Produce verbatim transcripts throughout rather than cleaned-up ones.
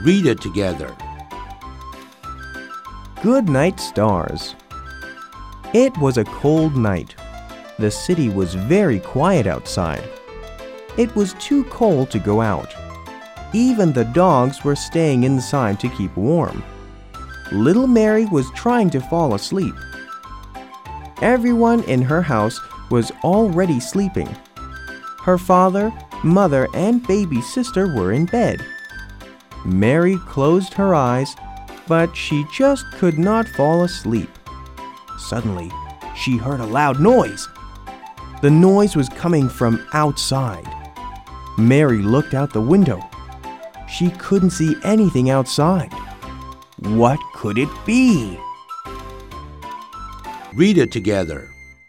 Read it together. Good night, stars. It was a cold night. The city was very quiet outside. It was too cold to go out. Even the dogs were staying inside to keep warm. Little Mary was trying to fall asleep. Everyone in her house was already sleeping. Her father, mother, and baby sister were in bed. Mary closed her eyes, but she just could not fall asleep. Suddenly, she heard a loud noise. The noise was coming from outside. Mary looked out the window. She couldn't see anything outside. What could it be? Read it together.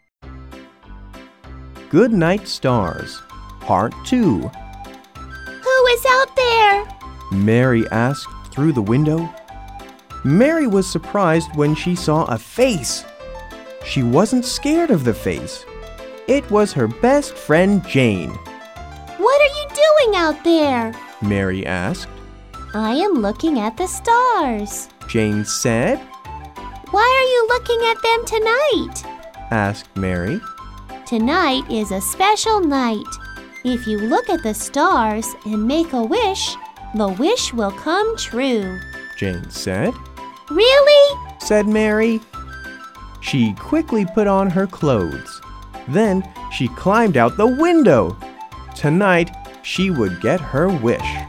Good Night, Stars, Part two. Who is out there? Mary asked through the window. Mary was surprised when she saw a face. She wasn't scared of the face. It was her best friend, Jane. What are you doing out there? Mary asked. I am looking at the stars. Jane said. Why are you looking at them tonight? Asked Mary. Tonight is a special night. If you look at the stars and make a wish, the wish will come true. Jane said. Really? Said Mary. She quickly put on her clothes. Then she climbed out the window. Tonight, she would get her wish.